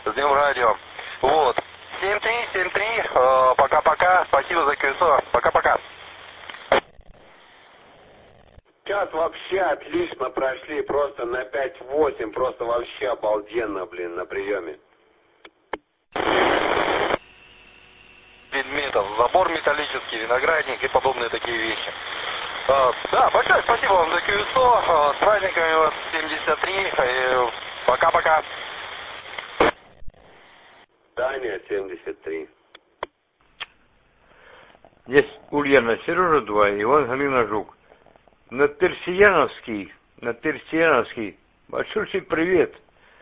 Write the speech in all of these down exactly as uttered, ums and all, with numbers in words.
С Днем радио. Вот. семь три семь три. Пока-пока. Спасибо за КСО. Пока-пока. Сейчас вообще отлично прошли, просто на пять восемь, просто вообще обалденно, блин, на приеме. Предметов, забор металлический, виноградник и подобные такие вещи. А, да, большое спасибо вам за КСО. А, с праздниками вас семьдесят три. И пока-пока. Таня семьдесят три. Здесь Ульяна, Сережа два, Иван Галина Жук. На Персияновский, на Персияновский, большой привет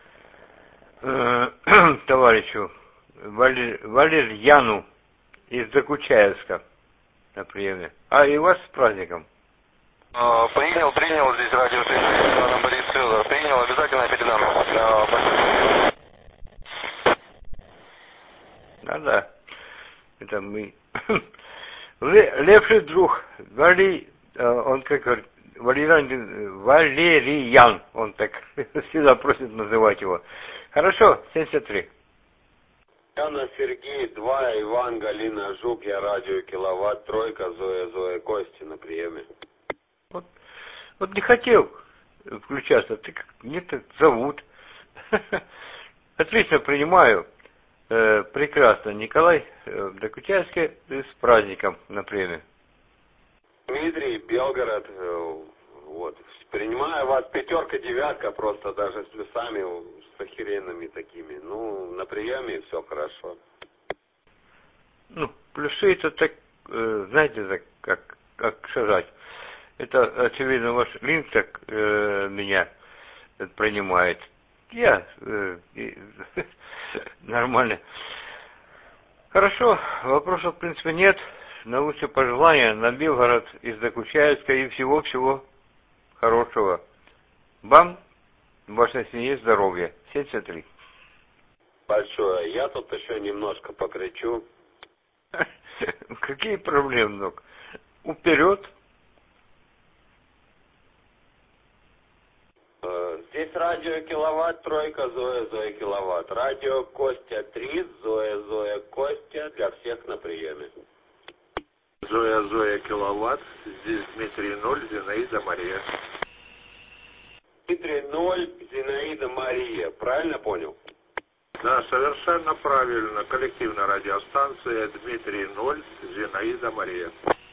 э, товарищу Валер, Валерьяну из Докучаевска на приеме. А и вас с праздником. А, принял, принял здесь радио Ивана Борис Федор. Принял, обязательно передам. А, Да-да, это мы. Лепший друг, Вали, он как говорит, Валериан, Валериян, он так всегда просит называть его. Хорошо, семьдесят три. Яна Сергей два, Иван Галина Жук, я радио Киловатт, тройка, Зоя, Зоя, Кости на приеме. Вот, вот не хотел включаться, ты как, мне так зовут. Отлично принимаю. Э, прекрасно. Николай э, Докучаевский с праздником на приеме. Дмитрий, Белгород, э, вот. Принимаю вас пятерка, девятка, просто даже с плюсами, с охеренными такими. Ну, на приеме все хорошо. Ну, плюсы это так, э, знаете, так, как, как сказать. Это, очевидно, ваш линк так э, меня принимает. Я э, и, нормально. Хорошо, вопросов, в принципе, нет. Наилучшие пожелания на Белгород из Докучаевска и всего-всего хорошего. Вам, вашей семье, здоровья. семьдесят три. Большое. Я тут еще немножко покричу. Какие проблемы, док? Вперед. Здесь радио Киловатт, тройка, Зоя, Зоя, Киловатт. Радио Костя три, Зоя, Зоя, Костя, для всех на приеме. Зоя, Зоя, Киловатт. Здесь Дмитрий ноль, Зинаида Мария. Дмитрий ноль, Зинаида Мария. Правильно понял? Да, совершенно правильно. Коллективная радиостанция Дмитрий ноль, Зинаида Мария.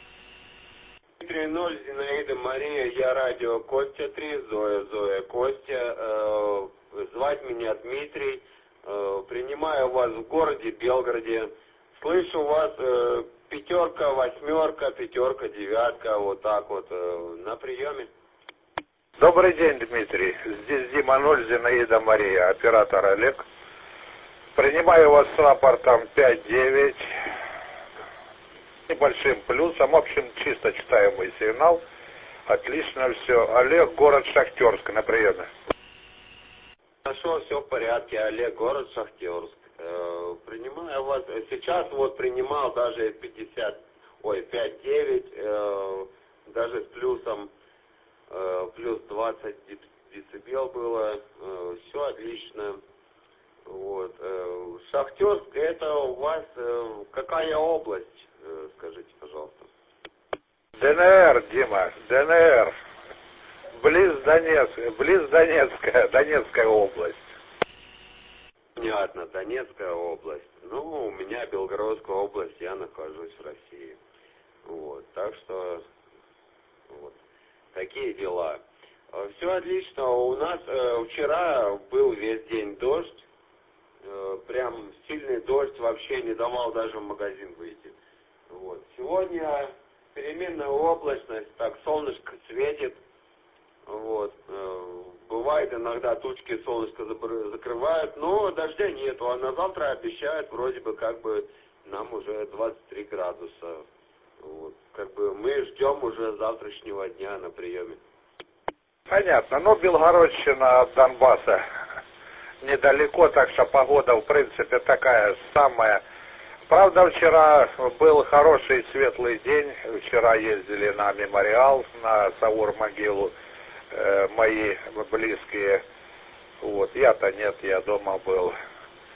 Дмитрий ноль, Зинаида Мария, я радио Костя три, Зоя, Зоя, Костя. Э, звать меня Дмитрий. Э, принимаю вас в городе Белгороде. Слышу вас э, пятерка, восьмерка, пятерка, девятка, вот так вот э, на приеме. Добрый день, Дмитрий. Здесь Дима ноль, Зинаида Мария, оператор Олег. Принимаю вас с рапортом пять девять. Небольшим плюсом. В общем, чисто читаемый сигнал. Отлично все. Олег, город Шахтерск, на приеме. Хорошо, все в порядке. Олег, город Шахтерск. Э, принимаю вас. Сейчас вот принимал даже пятьдесят, ой, пять девять, э, даже с плюсом, э, плюс двадцать децибел было. Э, все отлично. Вот. Э, Шахтерск, это у вас э, какая область? Скажите, пожалуйста. ДНР, Дима, ДНР. Близ Донецка, близ Донецкая, Донецкая область. Понятно, Донецкая область. Ну, у меня Белгородская область, я нахожусь в России. Вот, так что, вот, такие дела. Все отлично. У нас э, вчера был весь день дождь. Э, прям сильный дождь, вообще не давал даже в магазин выйти. Вот. Сегодня переменная облачность, так солнышко светит, вот. Бывает иногда тучки солнышко закрывают, но дождя нету, а на завтра обещают вроде бы как бы нам уже двадцать три градуса. Вот. Как бы мы ждем уже завтрашнего дня на приеме. Понятно, но Белгородщина от Донбасса недалеко, так что погода в принципе такая самая. Правда, вчера был хороший светлый день. Вчера ездили на мемориал, на Саур-могилу, э, мои близкие. Вот, я-то нет, я дома был.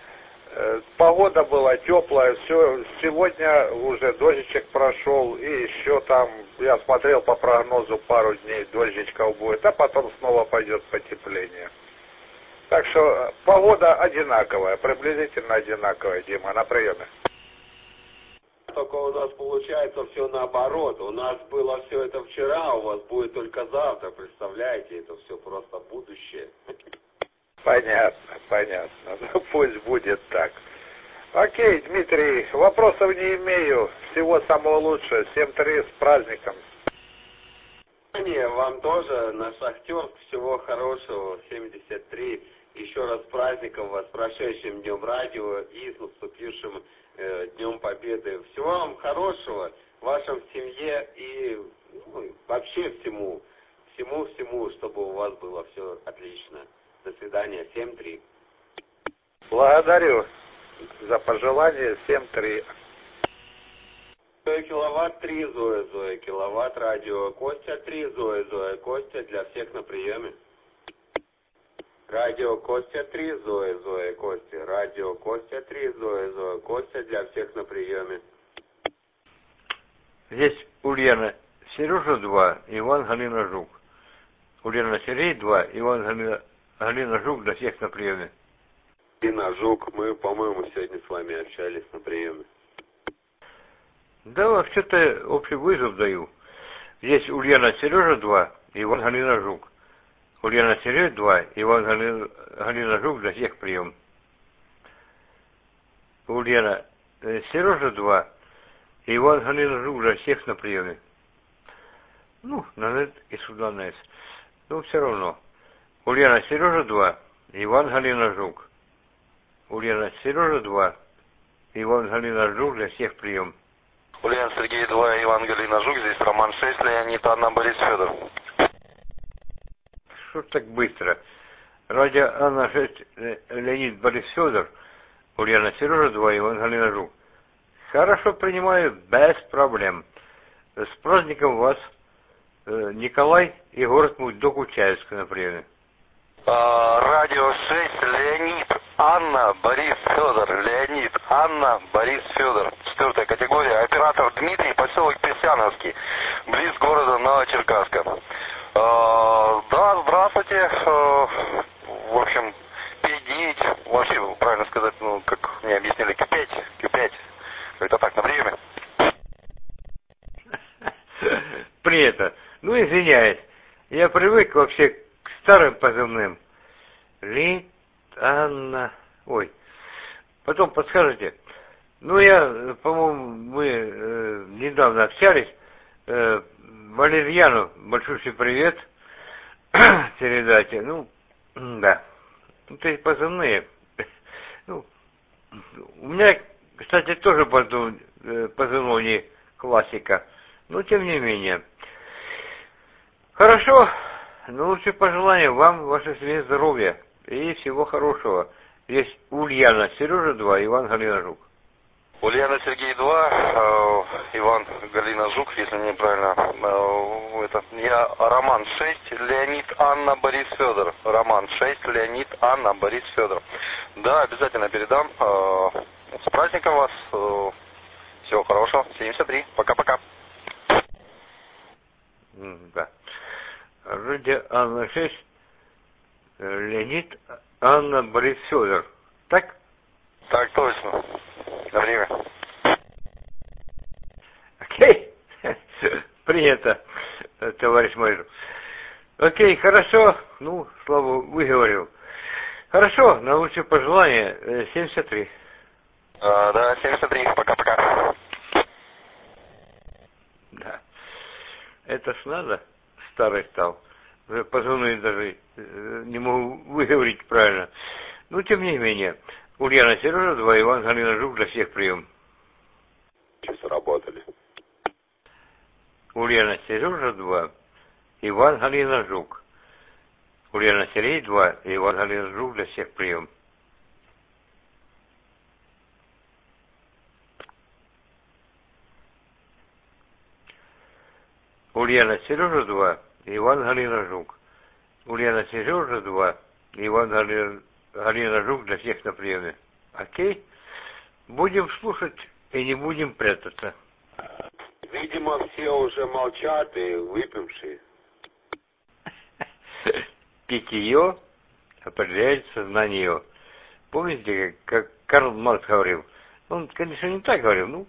Погода была теплая, все, сегодня уже дождичек прошел, и еще там, я смотрел по прогнозу, пару дней дождичков будет, а потом снова пойдет потепление. Так что погода одинаковая, приблизительно одинаковая, Дима, на приеме. Только у нас получается все наоборот. У нас было все это вчера, у вас будет только завтра. Представляете, это все просто будущее. Понятно, понятно. Ну, пусть будет так. Окей, Дмитрий, вопросов не имею. Всего самого лучшего. семь три, с праздником. Не, вам тоже на Шахтерск всего хорошего. семьдесят три. Еще раз с праздником вас, с прошедшим Днем Радио и с наступившим э, Днем Победы. Всего вам хорошего, вашем семье и ну, вообще всему. Всему-всему, чтобы у вас было все отлично. До свидания. семь три. Благодарю за пожелание. семь три. Зоя киловатт три, Зоя, Зоя киловатт, радио Костя три, Зоя, Зоя Костя, для всех на приеме. Радио Костя три, Зоя, Зоя Костя, радио Костя три, Зоя, Зоя Костя, для всех на приеме. Здесь Ульяна Сережа два, Иван Галина Жук. Ульяна Сергей два, Иван Галина, Галина Жук, для всех на приеме. Галина Жук, мы, по-моему, сегодня с вами общались на приеме. Да, вообще-то общий вызов даю. Здесь Ульяна Сережа два, Иван Галина Жук. Ульяна Сергей два, Иван Галина, Галина Жук, для всех прием. Ульяна э, Сережа два, Иван Галина Жук, для всех на приеме. Ну, на нет и сюда на эс. Ну, все равно. Ульяна Сережа два, Иван Галина Жук. Ульяна Сережа два, Иван Галина Жук, для всех прием. Ульяна Сергей два, Иван Галина Жук, здесь Роман шесть, Леонид, Анна, Борис, Федор. Что ж так быстро? Радио Анна шесть, Леонид, Борис, Федор. Ульяна Сережа два, Иван Галина Жук. Хорошо, принимаю, без проблем. С праздником вас, Николай и город мой Докучаевск на приеме. А, радио шесть, Леонид, Анна, Борис, Федор. Леонид, Анна, Борис, Федор. Четвертая категория. Оператор Дмитрий, поселок Песяновский, близ города Новочеркасска. А, да, здравствуйте. А, в общем, пять, вообще, правильно сказать, ну, как мне объяснили, Q пять, Q пять. Это так, на приеме. Принято. Ну, извиняюсь. Я привык вообще к старым позывным. Лид, Анна... Ой. Потом подскажете. Ну, я, по-моему, мы э, недавно общались. Э, Валерьяну большущий привет передайте. Ну, да. Вот эти позывные. Ну, у меня, кстати, тоже позывной не классика. Но, тем не менее. Хорошо. Ну, лучшие пожелания вам, вашей семье здоровья и всего хорошего. Есть Ульяна Сережа два, Иван Галина Жук. Ульяна Сергей два, э, Иван Галина Жук, если мне правильно. Э, это, я Роман шесть, Леонид, Анна, Борис, Федор. Роман шесть, Леонид, Анна, Борис, Федор. Да, обязательно передам. Э, с праздником вас. Э, всего хорошего. семьдесят три. Пока-пока. Да. Радио Анна шесть, Леонид, Анна, Борис, Федор. Так? Так точно. На время. Окей. Принято, товарищ майор. Окей, хорошо. Ну, славу выговорил. Хорошо, на лучшее пожелание семьдесят три. А, да, семьдесят три. Пока-пока. Да. Это ж надо. Старый стал. Уже позывные даже не могу выговорить правильно. Но, тем не менее. Ульяна Сережа два, Иван Галина Жук, для всех прием. Часы работали. Ульяна Сережа два, Иван Галина Жук. Ульяна Сергей два, Иван Галина Жук, для всех прием. Ульяна Сережа два, Иван Галина Жук. Ульяна Сережа два, Иван Галина, Галина Жук, для всех на приеме. Окей? Будем слушать и не будем прятаться. Видимо, все уже молчат и выпившие. Питье определяет сознание. Помните, как Карл Маркс говорил? Он, конечно, не так говорил, ну...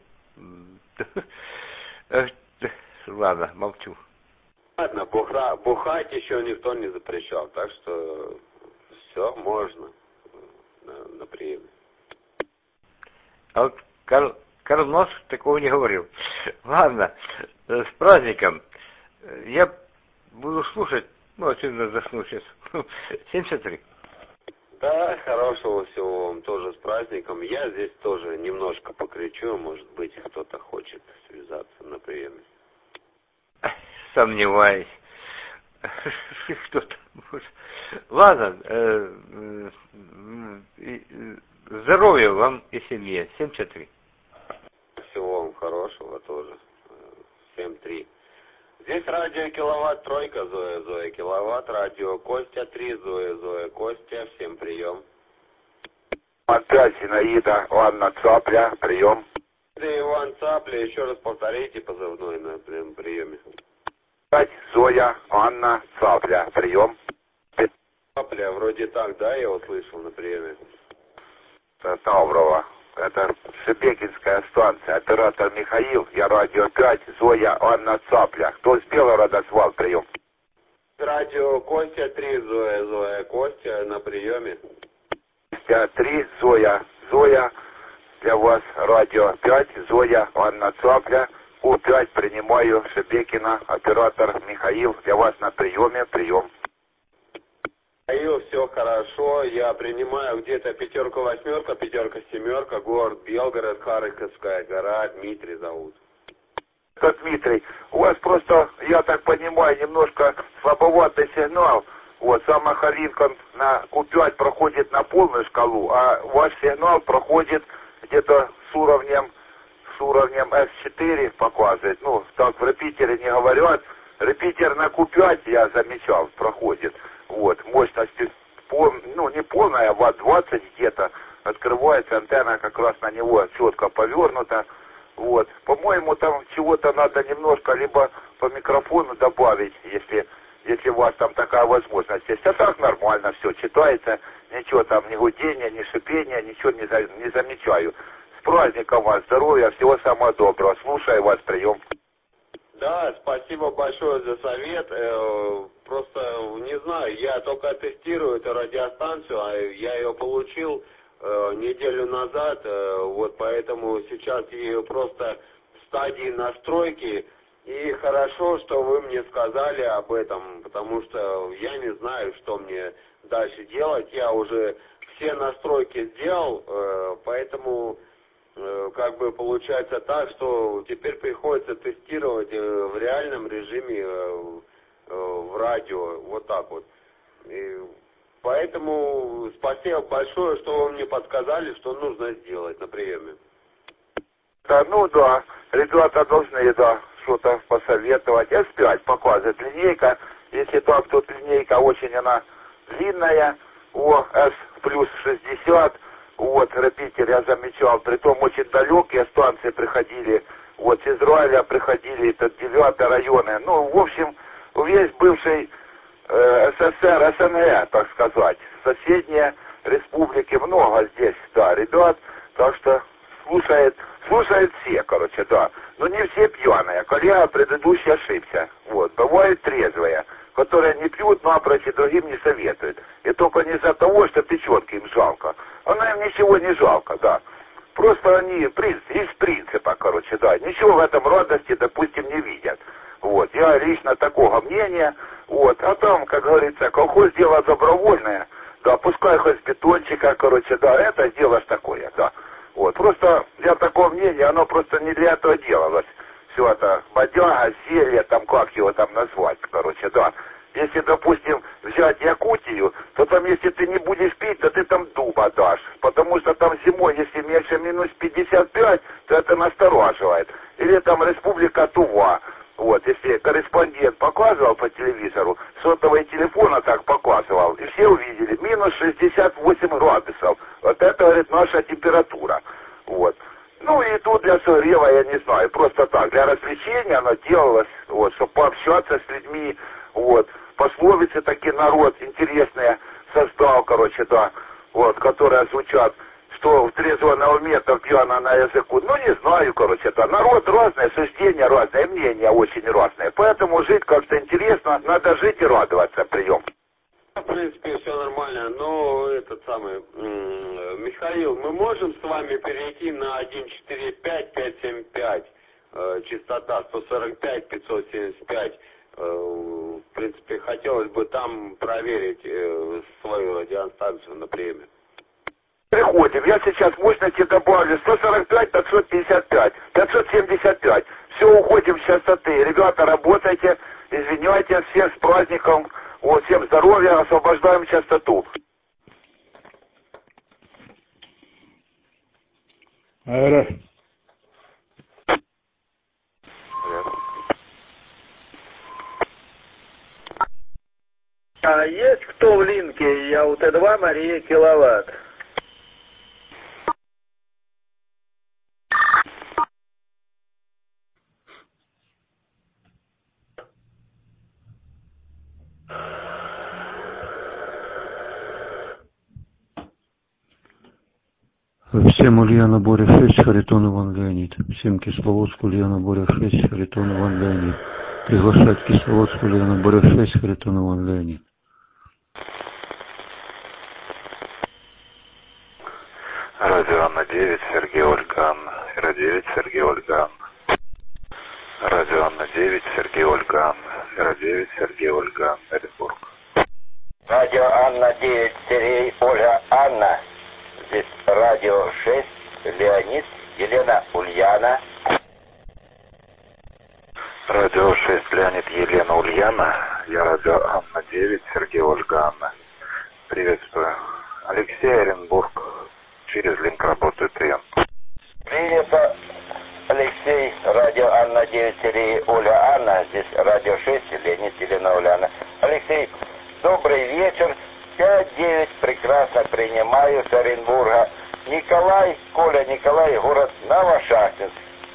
Ладно, молчу. Ладно, буха, бухать еще никто не запрещал, так что все можно на, на приеме. А вот Карл, Карл Маркс такого не говорил. Ладно, с праздником. Я буду слушать, ну, отсюда засну сейчас. семьдесят три. Да, хорошего всего вам тоже с праздником. Я здесь тоже немножко покричу, может быть, кто-то хочет связаться на приеме. Сомневаюсь. Что-то может. Ладно, э, э, здоровья вам и семье. семьдесят три. Всего вам хорошего тоже. семь три. Здесь радио Киловатт, тройка, Зоя, Зоя, Киловатт, радио Костя, три, Зоя, Зоя, Костя, всем прием. Опять Зинаида, Анна Цапля, прием. Это Иван Цапля, еще раз повторите позывной на приеме. Опять Зоя, Анна Цапля, прием. Цапля, вроде так, да, я услышал на приеме. Таврова. Это Шебекинская станция. Оператор Михаил, я радио пять, Зоя, Анна Цапля. Кто с Белгорода звал, прием. Радио Костя, три, Зоя, Зоя, Костя на приеме. Костя, три, Зоя, Зоя. Для вас радио пять, Зоя, Анна Цапля. У пять принимаю Шебекина, оператор Михаил. Для вас на приеме, прием. Михаил, все хорошо, я принимаю где-то пятерка, восьмерка, пятерка, семерка, город Белгород, Харьковская гора, Дмитрий зовут. Это Дмитрий, у вас просто, я так понимаю, немножко слабоватый сигнал. Вот, сам Махалинка на Ку пять проходит на полную шкалу, а ваш сигнал проходит где-то с уровнем, с уровнем эс четыре показывает. Ну, так в репитере не говорят. Репитер на Ку пять, я замечал, проходит. Вот, мощность, пол, ну, не полная, а ватт двадцать где-то. Открывается антенна, как раз на него четко повернута. Вот, по-моему, там чего-то надо немножко либо по микрофону добавить, если, если у вас там такая возможность есть. А так нормально все, читается, ничего там, ни гудения, ни шипения, ничего не, за, не замечаю. С праздником вас, здоровья, всего самого доброго. Слушаю вас, прием. Да, спасибо большое за совет. Просто не знаю, я только тестирую эту радиостанцию, а я ее получил неделю назад, вот поэтому сейчас ее просто в стадии настройки. И хорошо, что вы мне сказали об этом, потому что я не знаю, что мне дальше делать. Я уже все настройки сделал, поэтому как бы получается так, что теперь приходится тестировать в реальном режиме в радио, вот так вот. И поэтому спасибо большое, что вы мне подсказали, что нужно сделать на приеме. Да, ну да, ребята должны, да, что-то посоветовать. эс пять показывает линейка, если так, тут линейка очень она длинная, о, эс плюс шестьдесят. Вот, репитер я замечал, притом очень далекие станции приходили, вот, с Израиля приходили, это девятые районы, ну, в общем, весь бывший э, СССР, СНГ, так сказать, соседние республики, много здесь, да, ребят, так что слушает, слушает все, короче, да, но не все пьяные, коллега предыдущий ошибся, вот, бывают трезвые, которые не пьют напрочь и другим не советуют. И только не из-за того, что печенки им жалко. Она им ничего не жалко, да. Просто они из принципа, короче, да. Ничего в этом радости, допустим, не видят. Вот. Я лично такого мнения. Вот. А там, как говорится, колхоз дело добровольное. Да, пускай хоть бетончика, короче, да, это дело ж такое, да. Вот. Просто я такого мнения, оно просто не для этого делалось. Все это бодяга, зелье, там как его там назвать, короче, да. Если, допустим, взять Якутию, то там, если ты не будешь пить, то ты там дуба дашь. Потому что там зимой, если меньше минус пятьдесят пять, то это настораживает. Или там Республика Тува. Вот, если корреспондент показывал по телевизору, сотовый телефон так показывал, и все увидели, минус шестьдесят восемь градусов. Вот это, говорит, наша температура. Вот. Ну и тут для согрева, я не знаю, просто так, для развлечения оно делалось, вот, чтобы пообщаться с людьми, вот. Пословицы такие народ интересные создал, короче, да, вот, которые звучат, что в трезвом на уме, то пьяно на языку. Ну, не знаю, короче, да, народ разный, суждения разные, мнения очень разные. Поэтому жить как-то интересно, надо жить и радоваться, прием. В принципе, все нормально, но этот самый, Михаил, мы можем с вами перейти на один четыре пять пять семь пять, э, частота сто сорок пять пятьсот семьдесят пять, э, в принципе, хотелось бы там проверить э, свою радиостанцию на приеме. Приходим, я сейчас мощности добавлю сто сорок пять пятьсот пятьдесят пять, пятьсот семьдесят пять, все, уходим с частоты, ребята, работайте, извиняйте, всех с праздником. Вот, всем здоровья, освобождаем частоту. Аэро. А есть кто в линке? Я у Т два, Мария Киловатт. Всем Ульяна Боря шесть, Харитон Иван Леонид. Всем Кисловодск, Ульяна Боря шесть, Харитон Иван Леонид. Приглашать Кисловодск, Ульяна Боря шесть, Харитон Иван Леонид. Радио Анна девять, Сергей Ольга Анна. Эра девять, Сергей Ольга Анна. Радио Анна девять, Сергей Ольга Анна. Эра девять, Сергей Ольга Анна. Оренбург. Радио Анна девять, Сергей Ольга Анна. Здесь радио шесть, Леонид, Елена, Ульяна. Радио шесть, Леонид, Елена, Ульяна. Я радио Анна девять, Сергей Ольга Анна. Приветствую. Алексей, Оренбург. Через линк работает прием. Принято. Алексей, радио Анна девять, Сергей Ольга Анна. Здесь радио шесть, Леонид, Елена, Ульяна. Алексей, добрый вечер. пять девять, прекрасно принимаю с Оренбурга. Николай, Коля, Николай, город Новошахтинск.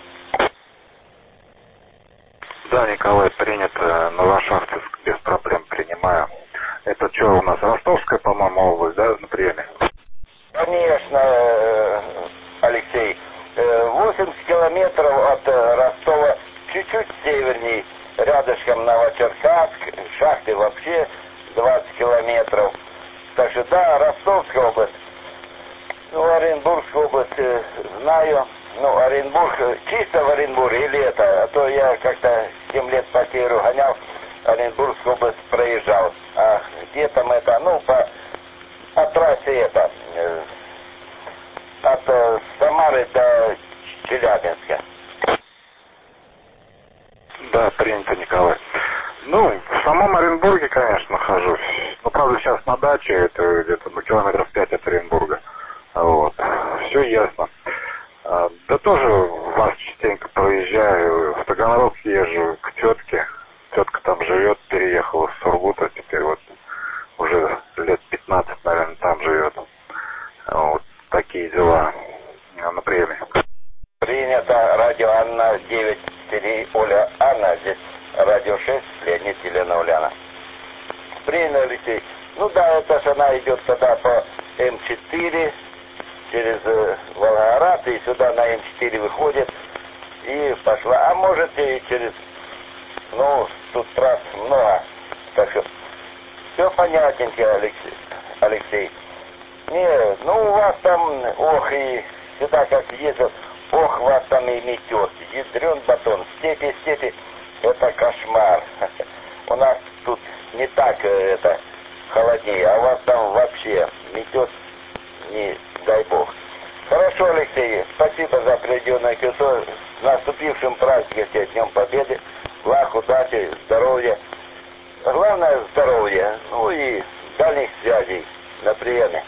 Да, Николай, принято. Новошахтинск, без проблем принимаю. Это что у нас, Ростовская, по-моему, область, да, на приеме? Конечно, Алексей. восемьдесят километров от Ростова, чуть-чуть северней, рядышком Новочеркасск, шахты вообще двадцать километров. Так что да, Ростовская область. Ну, Оренбургскую область э, знаю. Ну, Оренбург, чисто в Оренбурге или это? А то я как-то семь лет по северу гонял, Оренбургскую область проезжал. А где там это? Ну, по, по трассе это, э, от э, Самары до Челябинска. Да, принято, Николай. Ну, в самом Оренбурге, конечно, нахожусь. Ну, правда, сейчас на даче, это где-то ну, километров пять от Оренбурга. Вот. Все ясно. А, да тоже вас частенько проезжаю. В Таганрог езжу к тетке. Тетка там живет, переехала с Сургута. Теперь вот уже лет пятнадцать, наверное, там живет. Вот такие дела на приеме. Принято. Радио Анна девять, Сергей Оля Анна. Здесь радио шесть, Леонид, Елена, Ульяна. Принято, Алексей. Ну да, это же она идет тогда по М четыре, через э, Волгоград, и сюда на М четыре выходит, и пошла. А может и через, ну, тут трасс много. Так что все понятненько, Алексей. Алексей. Не, ну у вас там, ох, и сюда как ездил, ох, вас там и метет. Ядрен батон, степи, степи. Это кошмар. У нас тут не так это холоднее, а у вас там вообще метет, не дай бог. Хорошо, Алексей, спасибо за приведенное кюсо. С наступившим праздником, Днем Победы. Благ, удачи, здоровья. Главное здоровье. Ну и дальних связей на приеме.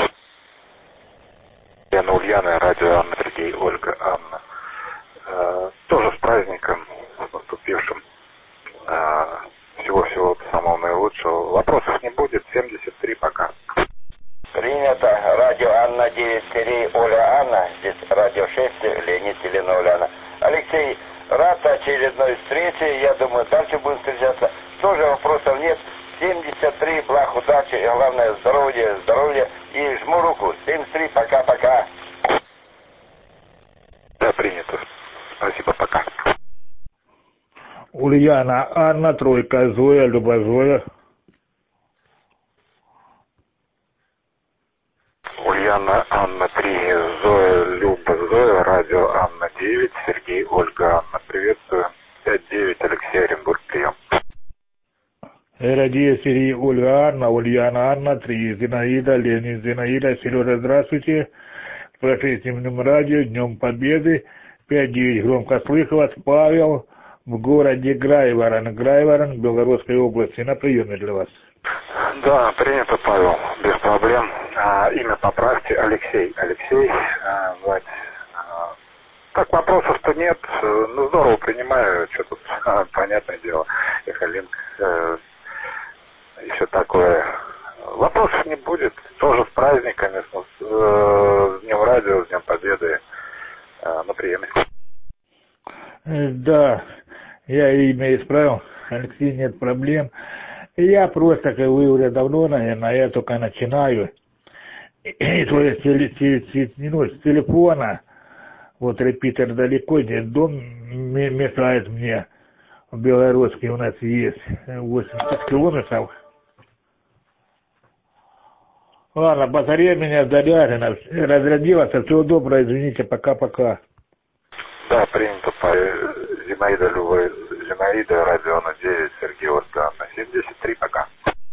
Лена, Ульяна, радио Анна, Сергей, Ольга, Анна. Э, тоже с праздником, с наступившим. Э, всего-всего самого наилучшего. Вопросов не будет. семьдесят три пока. Принято. Радио Анна девять, Сергей Оля Анна, здесь радио шесть, Леонид, Елена, Уляна. Алексей, рад очередной встрече, я думаю, дальше будем встречаться. Тоже вопросов нет. семьдесят три, благ, удачи, и главное здоровье, здоровье. И жму руку. семьдесят три, пока-пока. Да, принято. Спасибо, пока. Ульяна, Анна, тройка, Зоя, Люба, Зоя. Ульяна, Анна, три, Зоя, Люба, Зоя, радио Анна, девять, Сергей, Ольга, Анна, приветствую. пять девять, Алексей, Оренбург, прием. Радия, Сергей, Ольга, Анна, Ульяна, Анна, три, Зинаида, Ленин, Зинаида, Сережа, здравствуйте. С прошедшим радио, Днем Победы, пять девять, громко слышу вас, Павел, в городе Грайворон, Грайворон, Белгородской области, на приеме для вас. Да, принято, Павел, без проблем. А, имя поправьте, Алексей. Алексей, а, Вать. А, так, вопросов-то нет. Ну, здорово принимаю, что тут, а, понятное дело. Эхолинк, э, и все такое. Вопросов не будет. Тоже с праздниками, с, э, с Днем Радио, с Днем Победы. Э, на приеме. Да, я имя исправил. Алексей, нет проблем. Я просто, как вы уже давно, наверное, я только начинаю. И то есть с телефона, вот репитер далеко, здесь дом мешает мне. В Белоруске у нас есть восемьдесят километров. Ладно, батарея меня заряжена, разрядилась, всего доброго, извините, пока-пока. Да, принято, Павел. Зинаида, Люба, Зинаида, радио на девять, Сергей, Ольга, на семьдесят три, пока.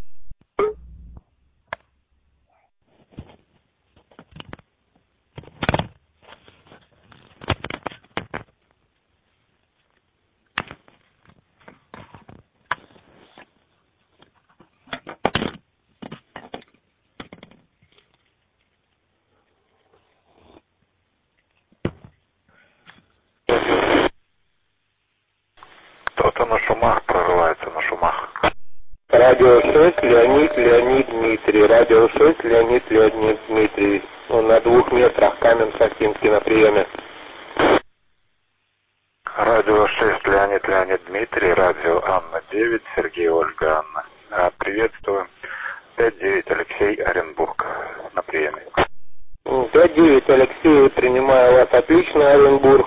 Кто-то на шумах прорывается, на шумах. Радио шесть, Леонид, Леонид, Дмитрий. Радио шесть, Леонид, Леонид, Дмитрий. Он на двух метрах, Каменск-Охтинский на приеме. Радио шесть, Леонид, Леонид, Дмитрий. Радио Анна, девять, Сергей, Ольга, Анна. А, приветствую. пять девять, Алексей, Оренбург. На приеме. пять девять, Алексей, принимаю вас отлично, Оренбург.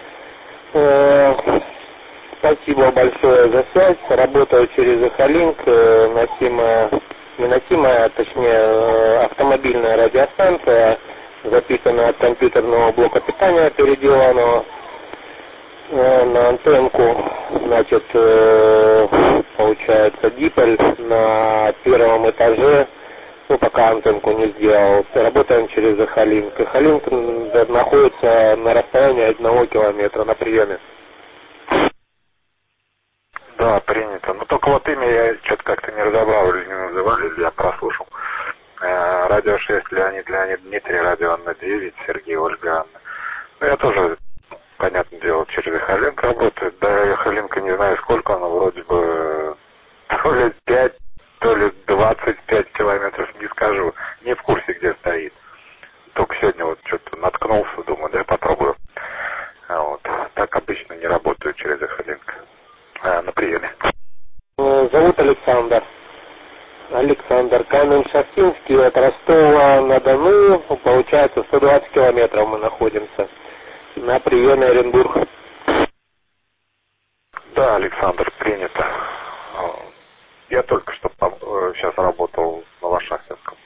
Спасибо большое за связь. Работаю через Эхолинк, носимая, не носимая, а точнее автомобильная радиостанция, записанная от компьютерного блока питания, переделанного на антенку. Значит, получается, диполь на первом этаже, ну, пока антенку не сделал. Работаем через Эхолинк. Эхолинк находится на расстоянии одного километра на приеме. Да, принято. Но только вот имя я что-то как-то не разобрал, или не называли, или я прослушал. Э, радио шесть, Леонид, Леонид, Дмитрий, радио Анна, девять, Сергей, Ольга, Анна. Ну, я тоже, понятное дело, через Эхолинк работаю. Да, Эхолинка не знаю сколько, но вроде бы то ли пять, то ли двадцать пять километров, не скажу. Не в курсе, где стоит. Только сегодня вот что-то наткнулся, думаю, да, попробую. Вот. Так обычно не работаю через Эхолинк. На приеме. Зовут Александр. Александр, Каменск-Охтинский, от Ростова-на-Дону, получается сто двадцать километров мы находимся. На приеме, Оренбург. Да, Александр, принято. Я только что сейчас работал на Новошахтинском.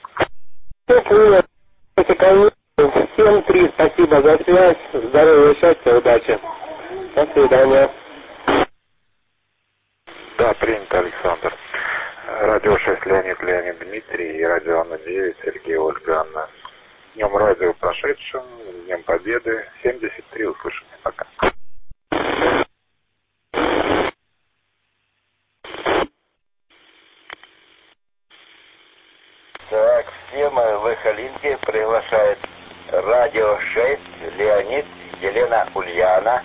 Всем три, спасибо за связь, здоровья, счастья, удачи. До свидания. Да, принято, Александр. Радио шесть, Леонид, Леонид, Дмитрий, и радио Анна девять, Сергей, Ольга, Анна. Днем радио прошедшим, Днем Победы, семьдесят три, услышимся, пока. Так, все мы в Эхолинке приглашает радио шесть, Леонид, Елена, Ульяна.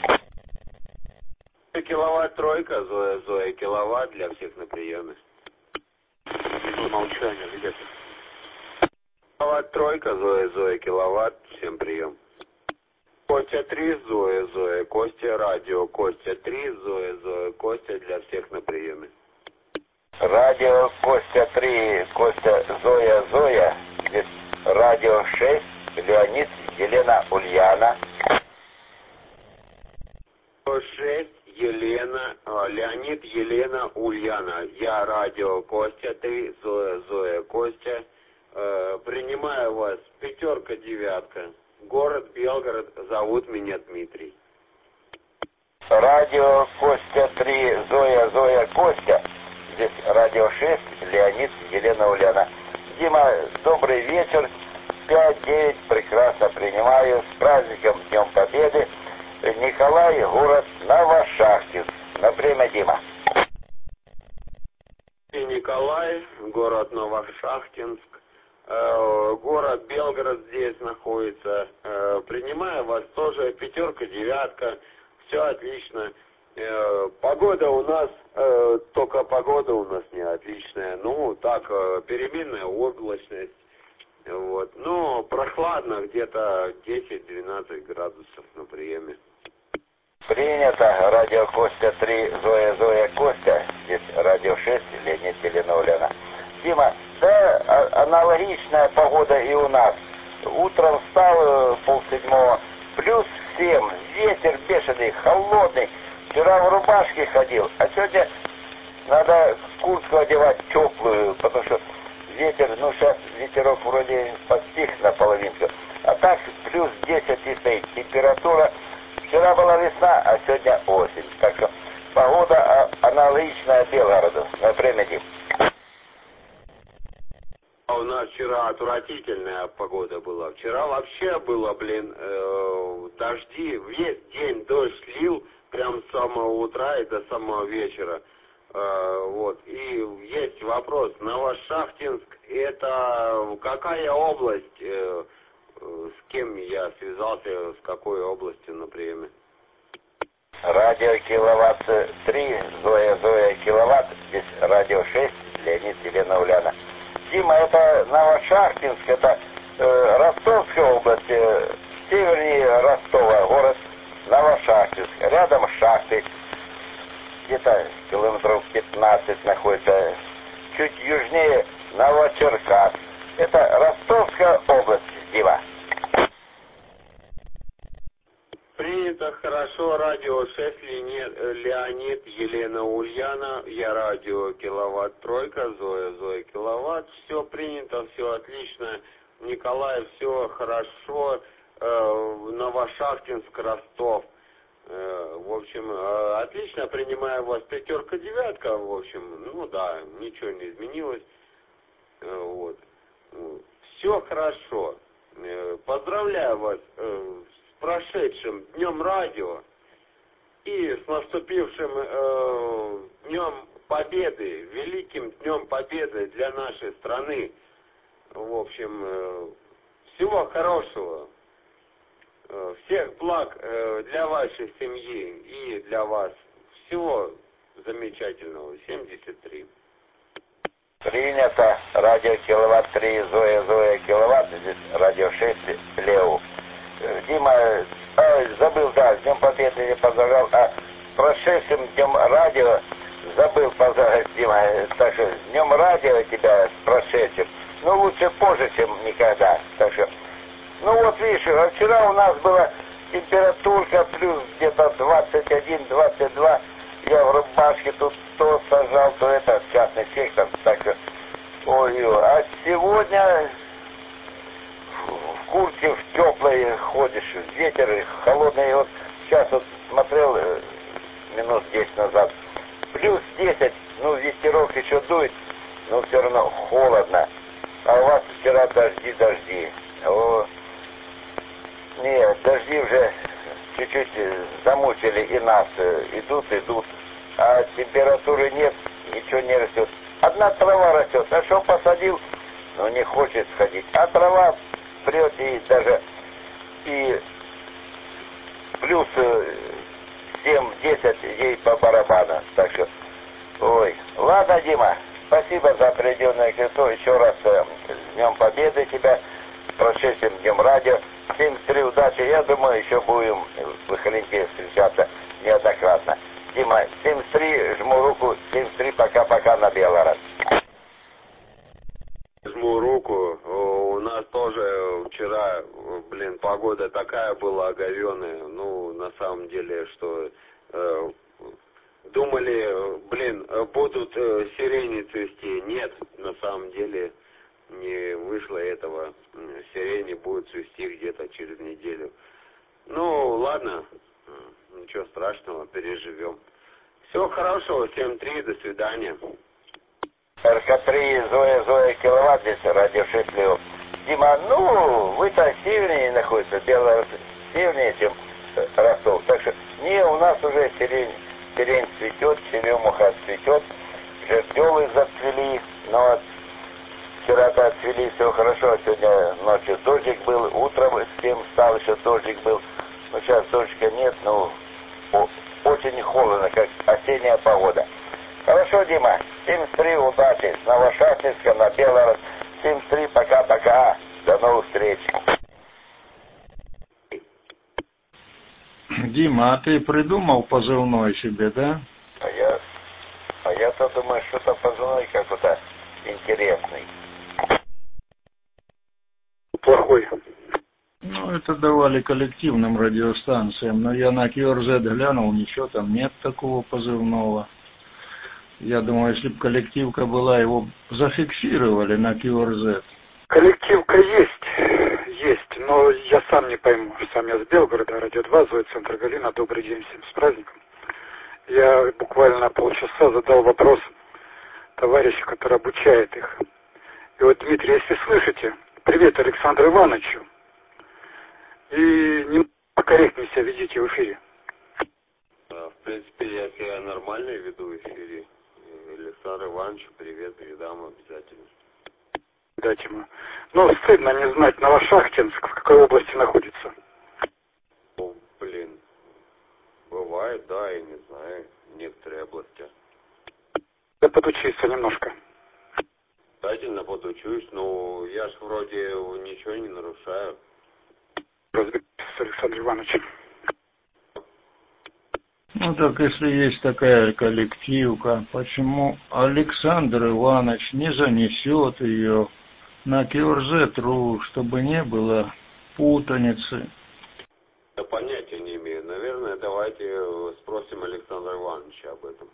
Киловатт тройка, Зоя, Зоя, киловатт для всех на приеме. Молчание, ребята. Киловатт тройка, Зоя, Зоя, киловатт, всем прием. Костя три, Зоя, Зоя, Костя, радио, Костя три, Зоя, Зоя, Костя, для всех на приеме. Радио Костя три, Костя, Зоя, Зоя, здесь радио шесть, Леонид, Елена, Ульяна. шесть, Елена, Леонид, Елена, Ульяна. Я радио Костя три, Зоя, Зоя, Костя. Э, принимаю вас, пятерка, девятка. Город Белгород, зовут меня Дмитрий. Радио Костя три, Зоя, Зоя, Костя. Здесь радио шесть, Леонид, Елена, Ульяна. Дима, добрый вечер. пять девять, прекрасно принимаю. С праздником Днем Победы. Николай, город Новошахтинск. На время, Дима. И Николай, город Новошахтинск. Э, город Белгород здесь находится. Э, принимаю вас тоже, пятерка, девятка. Все отлично. Э, погода у нас, э, только погода у нас не отличная. Ну, так, э, переменная облачность. Вот. Ну, прохладно, где-то десять-двенадцать градусов на приеме. Принято. Радио Костя три, Зоя, Зоя, Костя. Здесь радио шесть, Леонид, Елена, Ульяна. Дима, да, аналогичная погода и у нас. Утром встал полседьмого, плюс семь, ветер бешеный, холодный. Вчера в рубашке ходил, а сегодня надо куртку одевать теплую, потому что ветер, ну сейчас ветерок вроде подстих наполовинку. А так плюс десять и стоит. Температура, вчера была весна, а сегодня осень. Так что погода аналогичная Белгороду. На время, Дим. У нас вчера отвратительная погода была. Вчера вообще было, блин, э, дожди. Весь день дождь лил, прям с самого утра и до самого вечера. Э, вот. И есть вопрос. Новошахтинск, это какая область? Э, э, с кем я связался, с какой областью на приеме? Радио Киловатт три, Зоя, Зоя, Киловатт. Здесь радио шесть, Леонид, Елена, Ульяна. Дима, это Новошахтинск, это э, Ростовская область, э, севернее Ростова, город Новошахтинск. Рядом шахты, где-то километров пятнадцать находится, чуть южнее Новочеркасск. Это Ростовская область, Дима. Принято, хорошо, радио шесть, Леонид, Елена, Ульяна, я радио Киловатт тройка, Зоя, Зоя, Киловатт, все принято, все отлично, Николай, все хорошо, э, Новошахтинск, Ростов, э, в общем, э, отлично, принимаю вас, пятерка, девятка, в общем, ну да, ничего не изменилось, э, вот, все хорошо, э, поздравляю вас, э, прошедшим Днем Радио и с наступившим э, Днем Победы, великим Днем Победы для нашей страны. В общем, э, всего хорошего, э, всех благ э, для вашей семьи и для вас. Всего замечательного. семьдесят три. Принято. Радио Киловатт три, Зоя, Зоя, Киловатт. Здесь радио шесть, Лео. Дима, ой, забыл, да, с Днем Победы не поздравлял, а с прошедшим Днем Радио забыл поздравить, Дима. Так что с Днем Радио тебя, с прошедшим. Ну, лучше позже, чем никогда. Так что, ну вот видишь, а вчера у нас была температурка плюс где-то двадцать один — двадцать два. Я в рубашке тут то сажал, то это, частный сектор. Так что, ой-ой, а сегодня в куртке в теплой ходишь, ветер холодный. Вот сейчас вот смотрел э, минут десять назад, плюс десять, ну ветерок еще дует, но все равно холодно. А у вас вчера дожди, дожди. О, нет, дожди уже чуть-чуть замучили и нас. Идут, идут, а температуры нет, ничего не растет. Одна трава растет, а что посадил, ну не хочет сходить. А трава прет и даже и плюс семь-десять ей по барабану. Так что, ой, ладно, Дима, спасибо за определенное кольцо. Еще раз Днем Победы тебя, с прошедшим Днем Радио. семьдесят три удачи. Я думаю, еще будем в Сахалинке встречаться неоднократно. Дима, семьдесят три, жму руку, семьдесят три, пока-пока на Белгород. Жму руку. У нас тоже вчера, блин, погода такая была оговенная. Ну, на самом деле, что э, думали, блин, будут э, сирени цвести. Нет, на самом деле не вышло этого. Сирени будут цвести где-то через неделю. Ну, ладно, ничего страшного, переживем. Все хорошо, семь три, до свидания. эр ка три, Зоя, Зоя, киловатт, здесь радио шесть Лео. Дима, ну, вы-то севернее находитесь, Белгород севернее, чем Ростов. Так что, не, у нас уже сирень, сирень цветет, черемуха цветет, жертвелы зацвели, но вот вчера-то отцвели, все хорошо, а сегодня ночью дождик был, утром с тем встал, еще дождик был. Ну, сейчас дождика нет, ну, о, очень холодно, как осенняя погода. Хорошо, Дима, семьдесят три, удачи, с Новошахтинска на Белгород, семьдесят три, пока-пока, до новых встреч. Дима, а ты придумал позывной себе, да? А я, а я-то думаю, что-то позывной какой-то интересный. Плохой. Ну, это давали коллективным радиостанциям, но я на кью эр зет глянул, ничего там нет такого позывного. Я думаю, если бы коллективка была, его зафиксировали на кью эр зет. Коллективка есть, есть, но я сам не пойму. Сам я с Белгорода, радио два, Зоя, центр Галина. Добрый день всем, с праздником. Я буквально полчаса задал вопрос товарищу, который обучает их. И вот, Дмитрий, если слышите, привет Александру Ивановичу. И не корректнее себя ведите в эфире. В принципе, я себя нормально веду в эфире. Александру Ивановичу привет передам обязательно. Дать ему. Но стыдно не знать, Новошахтинск в какой области находится. Ну, блин. Бывает, да, я не знаю, некоторые области. Да подучиться немножко. Обязательно подучусь, но я ж вроде ничего не нарушаю. Разберитесь с Александром Ивановичем. Ну так если есть такая коллективка, почему Александр Иванович не занесет ее на кью эр зет точка ру, чтобы не было путаницы? Я понятия не имею. Наверное, давайте спросим Александра Ивановича об этом.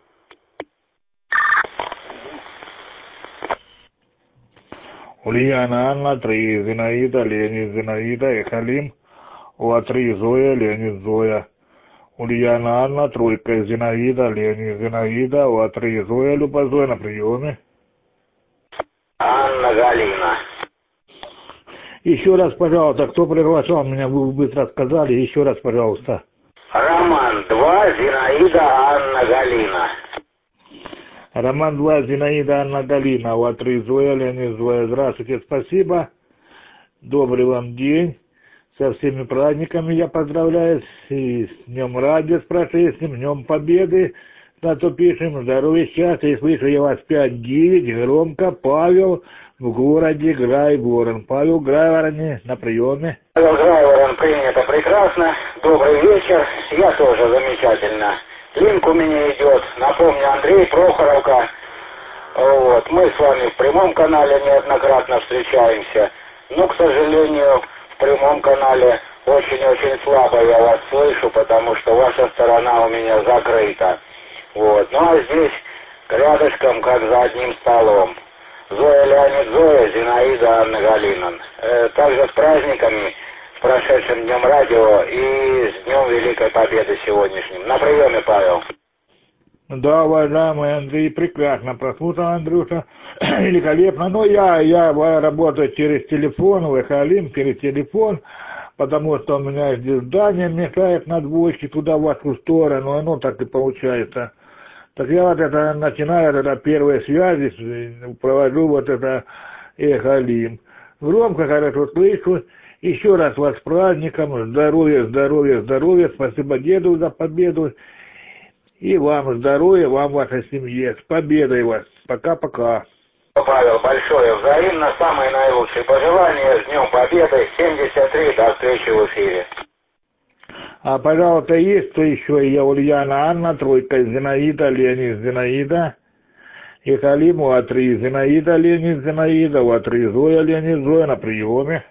Ульяна, Анна, три, Зинаида, Ленин, Зинаида и Халим. У три, Зоя, Ленин, Зоя. Ульяна, Анна, тройка, Зинаида, Ленин, Зинаида. У три, Зоя, Люба, Зоя на приеме. Анна, Галина. Еще раз, пожалуйста, кто приглашал меня, вы быстро сказали, еще раз, пожалуйста. Роман два, Зинаида, Анна, Галина. Роман два, Зинаида, Анна, Галина. У три, Зоя, Ленин, Зоя. Здравствуйте, спасибо. Добрый вам день. Со всеми праздниками я поздравляю. И с Днем Радио, с прошедшим, Днем Победы. Зато пишем, здоровья, счастья. И слышу я вас пять девять, громко. Павел в городе Грайворон. Павел Грайворон на приеме. Павел Грайворон, принято прекрасно. Добрый вечер. Я тоже замечательно. Линк у меня идет. Напомню, Андрей Прохоровка. Вот. Мы с вами в прямом канале неоднократно встречаемся. Но, к сожалению, в прямом канале очень-очень слабо я вас слышу, потому что ваша сторона у меня закрыта. Вот. Ну а здесь рядышком, как за одним столом. Зоя, Леонид, Зоя, Зинаида, Анна, Галина. Э, также с праздниками, с прошедшим Днем Радио и с Днем Великой Победы сегодняшним. На приеме, Павел. Да, уважаемый Андрей, прекрасно прослушал, Андрюша, великолепно. Но я, я работаю через телефон, в Халим, через телефон, потому что у меня здесь здание мешает на двойке туда, в вашу сторону, оно так и получается. Так я вот это начинаю, это первые связи, провожу вот это Эхалим. Громко, хорошо слышу. Еще раз вас с праздником, здоровья, здоровья, здоровья. Спасибо деду за победу. И вам здоровья, вам, вашей семье. С победой вас. Пока-пока. Павел, большое взаимно, самые наилучшие пожелания, с Днем Победы, семьдесят три, до встречи в эфире. А, пожалуйста, есть кто еще? Я Ульяна Анна, тройка Зинаида, Леонид Зинаида. И Халим, у А три Зинаида, Леонид Зинаида, у А три Зоя, Леонид Зоя на приеме.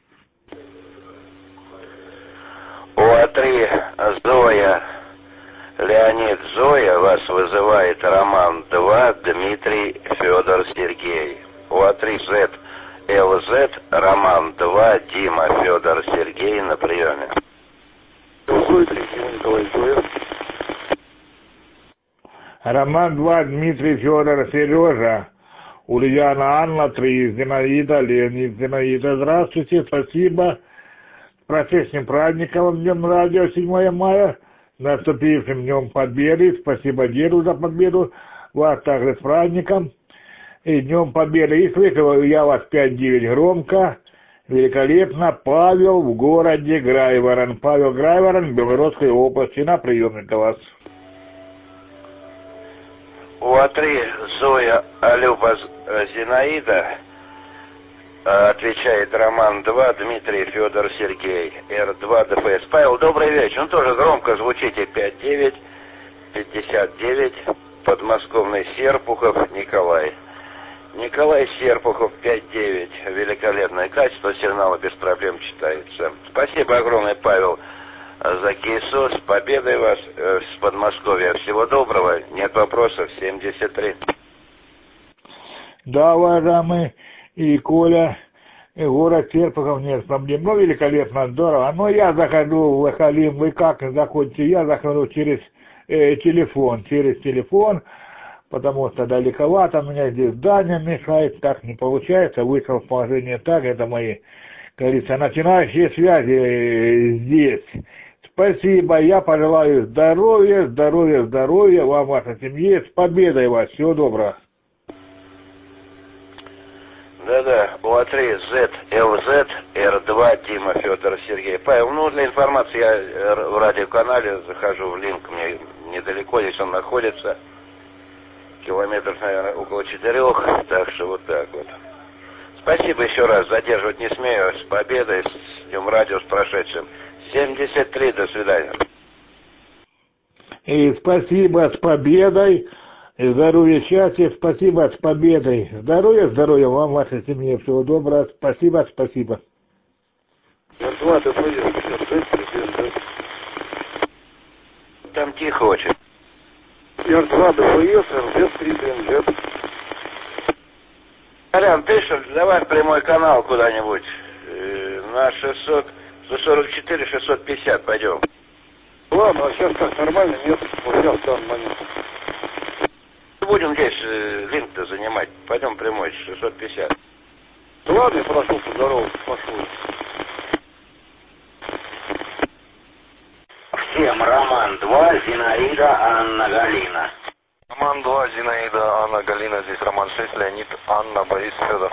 У А три Зоя, Леонид Зоя, вас вызывает Роман два, Дмитрий, Федор, Сергей. У А три З, Л З, Роман два, Дима, Федор, Сергей на приеме. Николай Зоя. Роман два, Дмитрий, Федор, Сережа. Ульяна Анна, три Зинаида, Леонид Зинаида. Здравствуйте, спасибо. С прошедшим праздником, Днем Радио, седьмое мая. Наступившим Днем Победы. Спасибо деду за победу. Вас также с праздником. И Днем Победы. И слышал я вас пять девять громко. Великолепно. Павел в городе Грайворон. Павел Грайворон, Белгородской области. На приеме для вас. У А три Зоя, Алюба, Зинаида. Отвечает Роман два, Дмитрий, Федор, Сергей, Р два, ДФС. Павел, добрый вечер. Ну, тоже громко звучите. пять девять, пятьдесят девять, подмосковный Серпухов, Николай. Николай Серпухов, пять девять. Великолепное качество, сигнала без проблем читается. Спасибо огромное, Павел, за КИСО. С победой вас, э, с Подмосковья. Всего доброго. Нет вопросов. семьдесят три. Да, уважаемый. И Коля, и город Серпухов, нет проблем. Ну, великолепно, здорово. Но я захожу в Халим, вы как заходите? Я захожу через э, телефон, через телефон, потому что далековато, меня здесь здание мешает, так не получается, вышел в положение так, это мои, как говорится, начинающие связи э, здесь. Спасибо, я пожелаю здоровья, здоровья, здоровья вам, вашей семье, с победой вас, всего доброго. Да-да, У А три З, Л З, Р два, Дима, Федор, Сергей. Павел, ну, для информации я в радиоканале захожу в линк, мне недалеко, здесь он находится, километров, наверное, около четырех, так что вот так вот. Спасибо еще раз, задерживать не смею, с победой, с Днем Радио, с прошедшим. семьдесят три, до свидания. И спасибо, с победой. Здоровья, счастья, спасибо, с победой. Здоровья, здоровья вам, вашей семье, всего доброго, спасибо, спасибо. Там тихо очень. Р два, ДФС, РЗ три, ДНЗ. Колян, ты что, давай в прямой канал куда-нибудь. Э, на шестьсот, сто сорок четыре, шестьсот пятьдесят пойдем. Ладно, а сейчас как, нормально? Нет, вот сейчас в данный момент. Будем здесь э, линк-то занимать. Пойдем прямой, шестьсот пятьдесят. Да ладно, я прошел поздороваться, пошел. Всем Роман два, Зинаида, Анна, Галина. Роман два, Зинаида, Анна, Галина. Здесь Роман шесть, Леонид, Анна, Борис, Федор.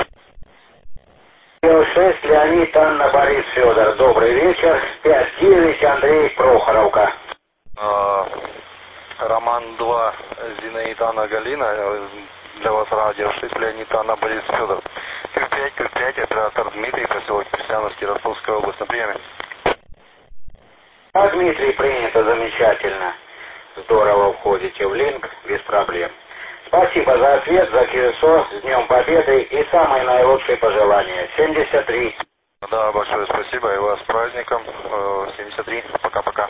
шесть, Леонид, Анна, Борис, Федор. Добрый вечер. пять девять, Андрей, Прохоровка. А, Роман два, Зинаида, Анна, Галина. Для вас радио шесть, Леонид, Анна, Борис, Федор. Q пять, Q пять, оператор Дмитрий, поселок Крестьяновский, Ростовская область, на приеме. А, Дмитрий, принято, замечательно. Здорово входите в линк, без проблем. Спасибо за ответ, за КСО, с Днем Победы и самые наилучшие пожелания. семьдесят три. Да, большое спасибо и вас с праздником. семьдесят три. Пока-пока.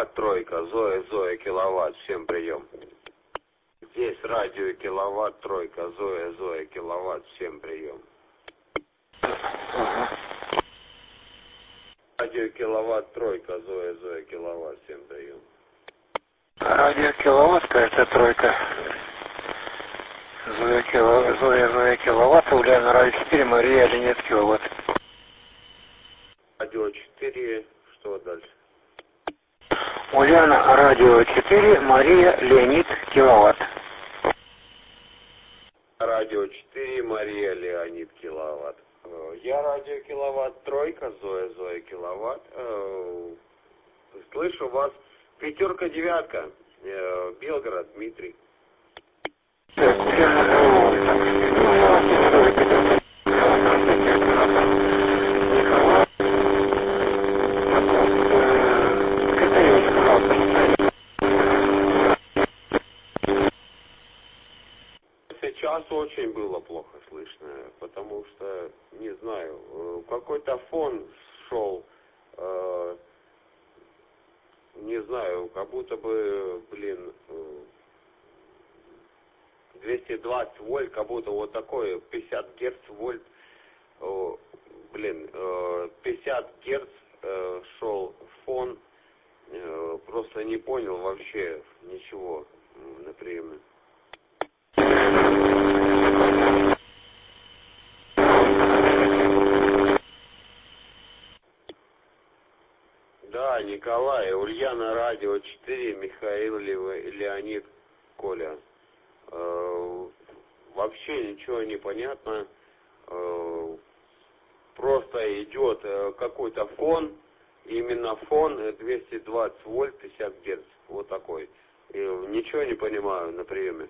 киловатт, тройка, Зоя, Зоя, киловатт, всем прием. Здесь радио киловатт, тройка, Зоя, Зоя, киловатт, всем прием. Радио киловатт, тройка, Зоя, Зоя, киловатт, всем прием. Радио киловатт, это тройка. Зоя, кило... Зоя, Зоя, киловатт, Ульяна, радио четыре, Мария, Леонид, киловатт. Радио четыре, что дальше? Ульяна, радио четыре, Мария, Леонид, киловатт. Радио четыре, Мария, Леонид, киловатт. Я радио киловатт, тройка, Зоя, Зоя, киловатт. Слышу вас, пятерка, девятка, Белгород, Дмитрий. Сейчас очень было плохо слышно, потому что, не знаю, какой-то фон шел, э, не знаю, как будто бы, блин, двести двадцать вольт, как будто вот такой, пятьдесят герц вольт, э, блин, э, пятьдесят герц э, шел фон, э, просто не понял вообще ничего на приеме. Да, Николай, Ульяна, радио четыре, Михаил, Леонид, Коля. Э, вообще ничего не понятно. Э, просто идет э, какой-то фон, именно фон двести двадцать вольт, пятьдесят герц, вот такой. И ничего не понимаю на приеме.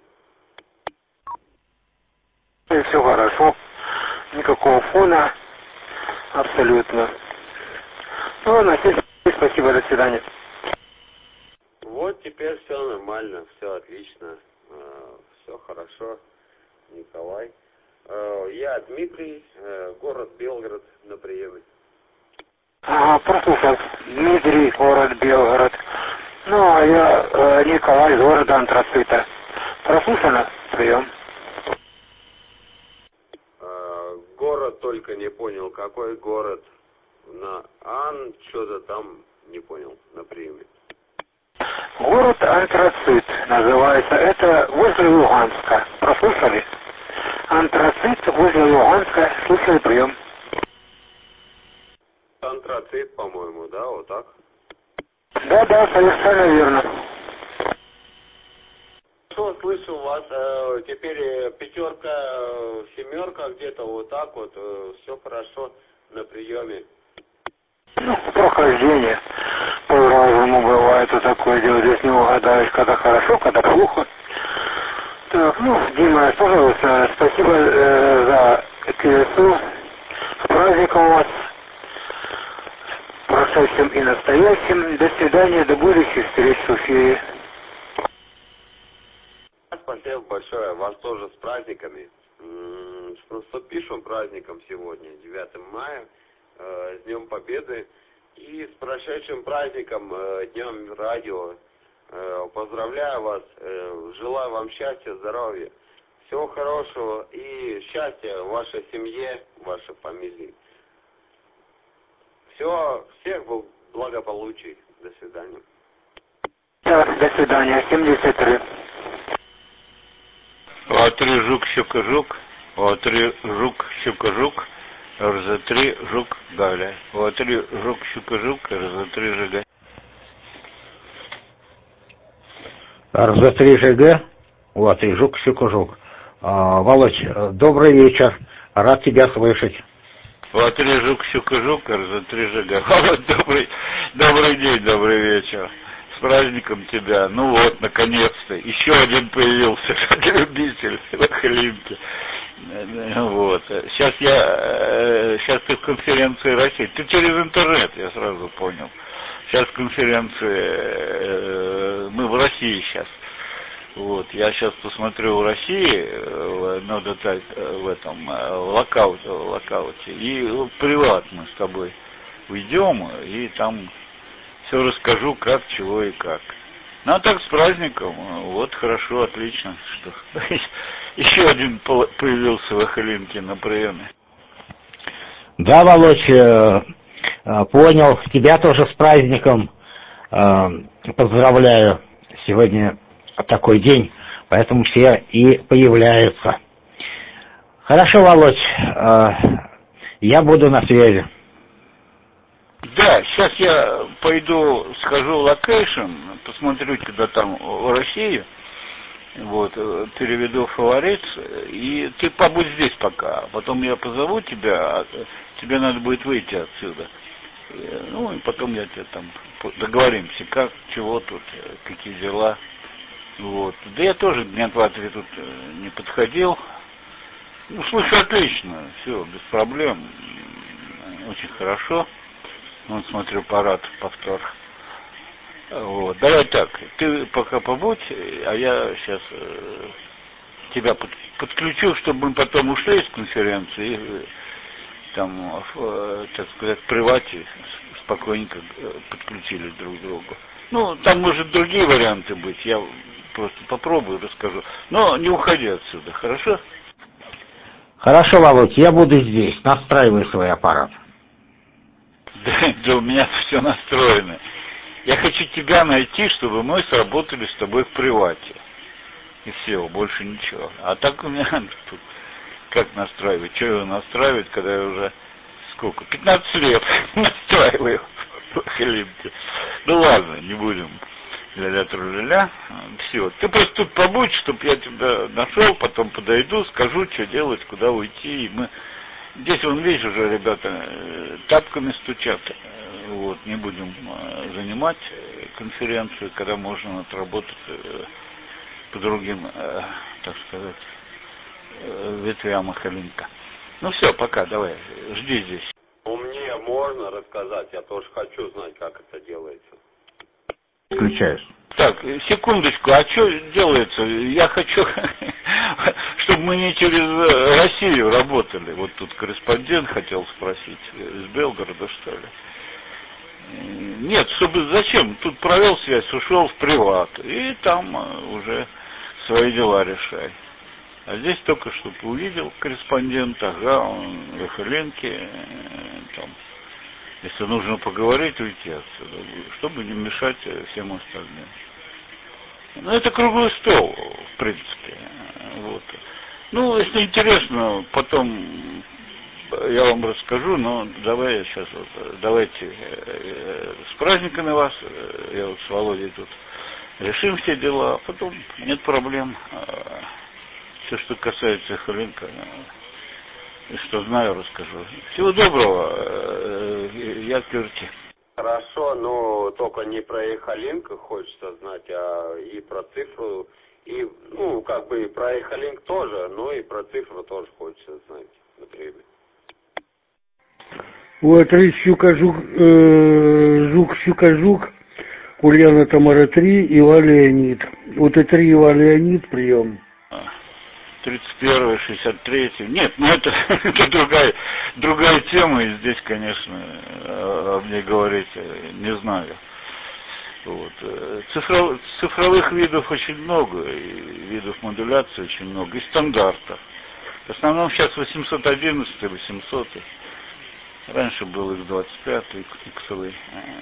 И все хорошо, никакого фона, абсолютно. Ну ладно, спасибо, до свидания. Вот теперь все нормально, все отлично, все хорошо, Николай. Я Дмитрий, город Белгород, на приеме. Ага, прослушал. Дмитрий, город Белгород. Ну, а я Николай, города Антрацита. Прослушано? Прием. Город только не понял, какой город. На Ан, что-то там не понял на приеме. Город Антрацит называется. Это возле Луганска. Прослушали? Антрацит возле Луганска. Слышали прием? Антрацит, по-моему, да, вот так? Да, да, совершенно верно. Что слышу вас, э, теперь пятерка, э, семерка, где-то вот так вот, э, все хорошо на приеме. Ну, прохождение. По-разному бывает вот такое дело. Здесь не угадаешь, когда хорошо, когда плохо. Так, ну, Дима, пожалуйста, спасибо э, за КСУ. С праздником вас. Прошедшим и настоящим. До свидания, до будущих встреч в эфире. Спасибо большое. Вас тоже с праздниками. С наступившим праздником сегодня, девятого мая. С Днем Победы и с прошедшим праздником, Днем Радио. Поздравляю вас, желаю вам счастья, здоровья, всего хорошего и счастья в вашей семье, в вашей фамилии. Все, всех благополучий. До свидания. Так, до свидания. семьдесят три. О3 жук, щука, жук. О3 жук, щука, жук. эр зэ три жук, галя. О3 жук, щука, жук. эр зэ три жига. эр зэ три ЖГ. О3 жук, щука, жук. А, Володь, добрый вечер. Рад тебя слышать. О3 жук, щука, жук. эр зэ три жига. Володь, добрый, добрый день, добрый вечер. С праздником тебя. Ну вот, наконец-то. Еще один появился любитель Халинки. Вот. Сейчас я, сейчас ты в конференции России. Ты через интернет, я сразу понял. Сейчас конференции, мы в России сейчас. Вот. Я сейчас посмотрю в России, надо так, в этом, в локауте, в локауте. И в приват мы с тобой уйдем, и там все расскажу, как, чего и как. Ну, а так с праздником, вот, хорошо, отлично, что еще один появился в Ахалинке на приеме. Да, Володь, понял, тебя тоже с праздником поздравляю. Сегодня такой день, поэтому все и появляются. Хорошо, Володь, я буду на связи. Да, сейчас я пойду, схожу в локейшн, посмотрю тебя там в России, вот, переведу в фаворит, и ты побудь здесь пока, потом я позову тебя, тебе надо будет выйти отсюда. Ну, и потом я тебе там договоримся, как, чего тут, какие дела. Вот. Да я тоже дня два-три тут не подходил. Ну, слушай, отлично, все, без проблем, очень хорошо. Вот, смотрю, парад, повтор. Вот. Давай так, ты пока побудь, а я сейчас э, тебя под, подключу, чтобы мы потом ушли из конференции и там, э, так сказать, в привате спокойненько подключились друг к другу. Ну, там может другие варианты быть, я просто попробую, расскажу. Но не уходи отсюда, хорошо? Хорошо, Володь, я буду здесь, настраивай свой аппарат. Да, да у меня все настроено. Я хочу тебя найти, чтобы мы сработали с тобой в привате. И все, больше ничего. А так у меня тут как настраивать? Что его настраивать, когда я уже сколько? пятнадцать лет настраиваю в Халимке. Ну ладно, не будем ля-ля тру-ля-ля. Все. Ты просто тут побудь, чтобы я тебя нашел, потом подойду, скажу, что делать, куда уйти. И мы... Здесь, вон, видишь, уже ребята тапками стучат. Вот, не будем занимать конференцию, когда можно отработать по другим, так сказать, ветвям Ахалинка. Ну все, пока, давай, жди здесь. Ну, мне можно рассказать, я тоже хочу знать, как это делается. Включаешь. Так, секундочку, а что делается? Я хочу, чтобы мы не через Россию работали. Вот тут корреспондент хотел спросить, из Белгорода, что ли. Нет, чтобы зачем? Тут провел связь, ушел в приват, и там уже свои дела решай. А здесь только чтобы увидел корреспондент, ага, он в Ахалинке, там, если нужно поговорить, уйти отсюда, чтобы не мешать всем остальным. Ну, это круглый стол, в принципе. Вот. Ну, если интересно, потом я вам расскажу, но давай я сейчас вот, давайте э, с праздниками вас, я вот с Володей тут решим все дела, а потом нет проблем. Все, что касается Ахалинка, что знаю, расскажу. Всего доброго, я Кюрти. Хорошо, но только не про Ахалинка хочется знать, а и про цифру, и, ну, как бы и про Ахалинк тоже, но и про цифру тоже хочется знать, например. Вот, рысь, щука, жук, э, жук, щука, жук, Ульяна, Тамара три, Ива, Леонид. Вот и три, Ива, Леонид, прием. тридцать первый, шестьдесят третий. Нет, ну это, это другая, другая тема, и здесь, конечно, о мне говорить не знаю. Вот. Цифров, цифровых видов очень много, и видов модуляции очень много, и стандартов. В основном сейчас восемьсот одиннадцать, восемьсот. Раньше был икс двадцать пять, иксовый.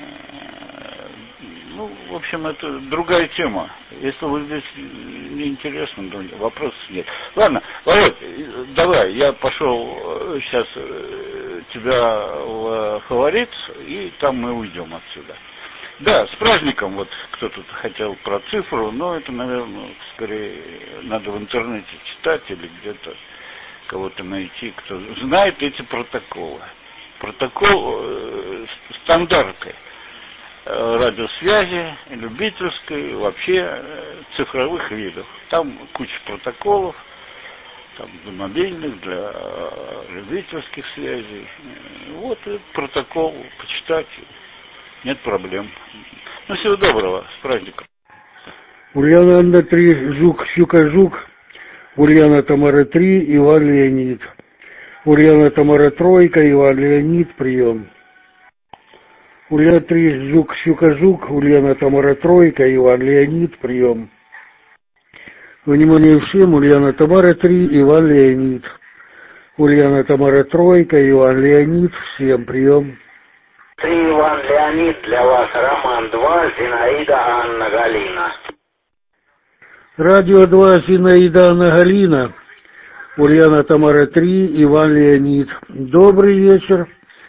Ну, в общем, это другая тема. Если вы здесь не интересно, то вопросов нет. Ладно, Володь, давай, я пошел сейчас тебя в фаворит, и там мы уйдем отсюда. Да, с праздником, вот кто тут хотел про цифру, но это, наверное, скорее надо в интернете читать или где-то кого-то найти, кто знает эти протоколы. Протокол э, стандарты э, радиосвязи, любительской, вообще э, цифровых видов. Там куча протоколов, там для мобильных, для э, любительских связей. Вот этот протокол почитать, нет проблем. Ну, всего доброго, с праздником. Ульяна, Анна три, Жук, Щука, Жук, Ульяна, Тамара три, Ива, Леонид. Ульяна, Тамара тройка, Ива, Леонид, прием. Ульяна три, Жук, Щука, Жук, Ульяна Тамара тройка, Иван Леонид, прием. Внимание всем, Ульяна Тамара три, Иван Леонид. Ульяна Тамара тройка, Иван Леонид, всем прием. Три, Иван Леонид, для вас Роман два, Зинаида Анна Галина. Радио два, Зинаида Анна Галина. Ульяна Тамара три, Иван Леонид. Добрый вечер.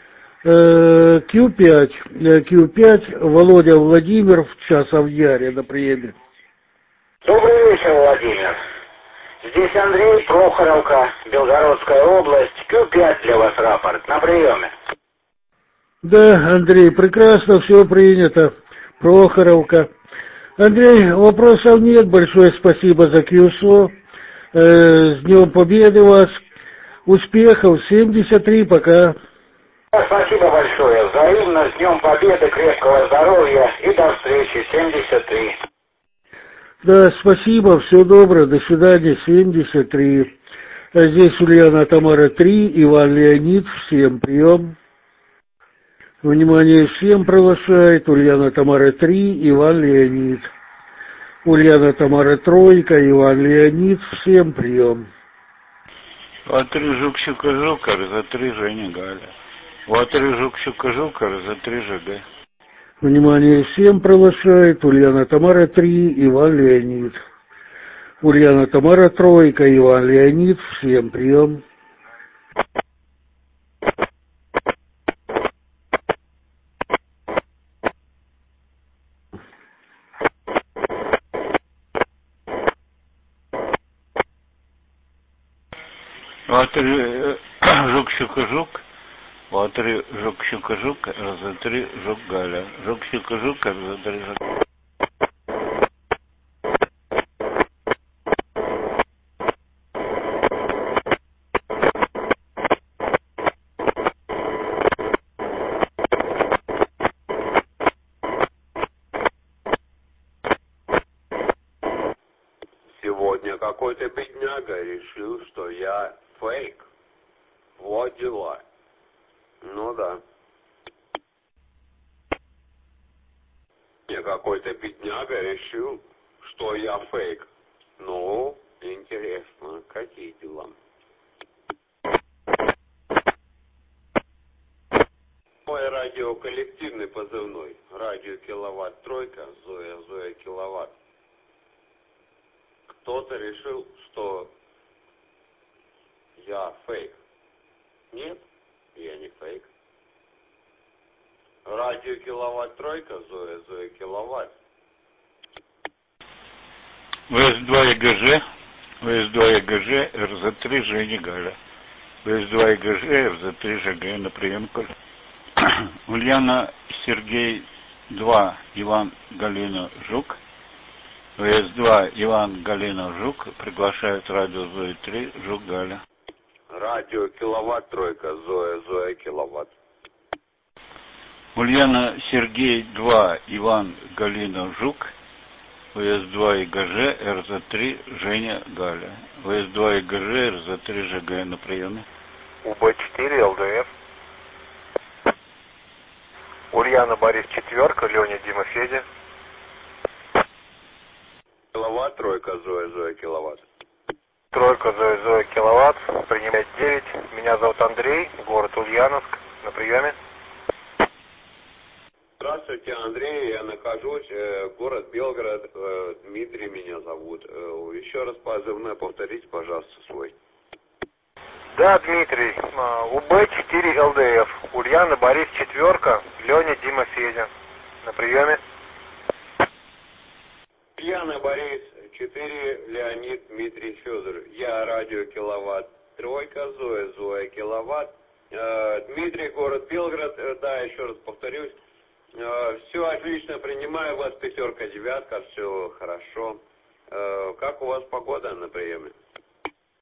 Q пять, Q пять, Володя Владимир в Часов-Яре на приеме. Добрый вечер, Владимир. Здесь Андрей, Прохоровка, Белгородская область. Q пять для вас рапорт. На приеме. Да, Андрей, прекрасно, все принято. Прохоровка. Андрей, вопросов нет. Большое спасибо за КЮСО. Э, с Днем Победы вас. Успехов. семьдесят три, пока. Спасибо большое. Взаимно. С Днем Победы, крепкого здоровья и до встречи. семьдесят три. Да, спасибо. Все доброе. До свидания. семьдесят три. А здесь Ульяна Тамара три, Иван Леонид. Всем прием. Внимание всем приглашает Ульяна Тамара три, Иван Леонид. Ульяна Тамара тройка, Иван Леонид. Всем прием. Вот три жук щука жукар, за три Женя Галя. Вот три жук щука жукар, за три ЖГ. Внимание всем приглашает Ульяна Тамара три, Иван Леонид. Ульяна Тамара тройка, Иван Леонид. Всем прием. Вот три жук щука жук, вот три жук щука жук, за три жук Галя. Жук щука жук, за три жук. Сегодня какой-то бедняга решил, что я фейк. Вот дела. Ну да. Мне какой-то бедняга решил, что я фейк. Ну, интересно, какие дела? Мой радиоколлективный позывной. Радио Киловатт Тройка, Зоя, Зоя Киловатт. Кто-то решил, что я фейк. Нет, я не фейк. Радио Киловатт Тройка, Зоя, Зоя Киловатт. ВС-два ЕГЖ, ВС-два ЕГЖ, РЗ-три Женя Галя. ВС-два ЕГЖ, РЗ-три ЖГ на прием. Ульяна Сергей два, Иван Галина Жук. ВС-два Иван Галина Жук приглашает радио Зои три Жук Галя. Радио Киловатт Тройка, Зоя, Зоя Киловатт. Ульяна Сергей два, Иван Галина Жук. ВС-два ЕГЖ, РЗ-три Женя Галя. ВС-два ЕГЖ, РЗ-три ЖГ на приеме. УБ-четыре, ЛДФ. Ульяна Борис четверка, Леня Дима Федя. Киловатт Тройка, Зоя, Зоя Киловатт. Тройка, Зоя, Зоя Киловатт. Принимать девять. Меня зовут Андрей, город Ульяновск. На приеме. Здравствуйте, Андрей, я нахожусь, э, город Белгород, э, Дмитрий меня зовут. Э, еще раз позывной повторите, пожалуйста, свой. Да, Дмитрий, УБ-четыре, ЛДФ. Ульяна Борис четверка, Леня Дима Федя. На приеме. Ульяна Борис четыре, Леонид Дмитрий Федор. Я радио Киловатт Тройка, Зоя, Зоя Киловатт. Э, Дмитрий, город Белгород, э, да, еще раз повторюсь. Э, все отлично, принимаю вас, пятерка, девятка, все хорошо. Э, как у вас погода на приеме?